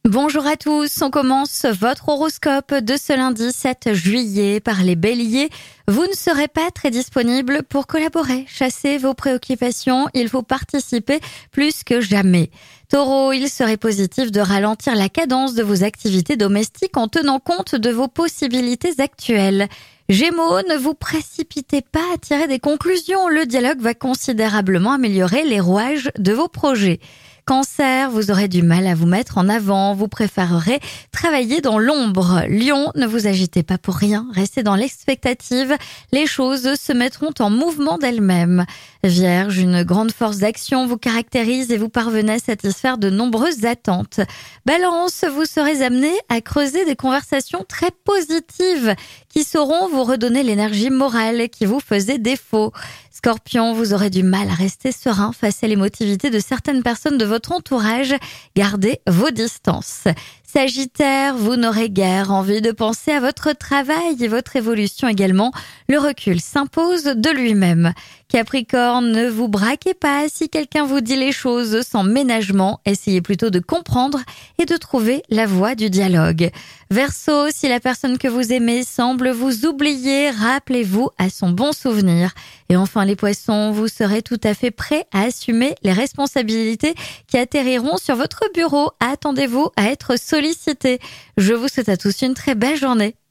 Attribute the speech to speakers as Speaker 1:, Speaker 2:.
Speaker 1: Bonjour à tous, on commence votre horoscope de ce lundi 7 juillet par les béliers. Vous ne serez pas très disponible pour collaborer, chasser vos préoccupations, il faut participer plus que jamais. Taureau, il serait positif de ralentir la cadence de vos activités domestiques en tenant compte de vos possibilités actuelles. Gémeaux, ne vous précipitez pas à tirer des conclusions, le dialogue va considérablement améliorer les rouages de vos projets. Cancer, vous aurez du mal à vous mettre en avant, vous préférerez travailler dans l'ombre. Lion, ne vous agitez pas pour rien, restez dans l'expectative, les choses se mettront en mouvement d'elles-mêmes. Vierge, une grande force d'action vous caractérise et vous parvenez à satisfaire de nombreuses attentes. Balance, vous serez amené à creuser des conversations très positives qui sauront vous redonner l'énergie morale qui vous faisait défaut. Scorpion, vous aurez du mal à rester serein face à l'émotivité de certaines personnes de votre entourage. Gardez vos distances. Sagittaire, vous n'aurez guère envie de penser à votre travail et votre évolution également. Le recul s'impose de lui-même. Capricorne, ne vous braquez pas si quelqu'un vous dit les choses sans ménagement. Essayez plutôt de comprendre et de trouver la voie du dialogue. Verseau, si la personne que vous aimez semble vous oublier, rappelez-vous à son bon souvenir. Et enfin les poissons, vous serez tout à fait prêts à assumer les responsabilités qui atterriront sur votre bureau. Attendez-vous à être sollicité. Je vous souhaite à tous une très belle journée.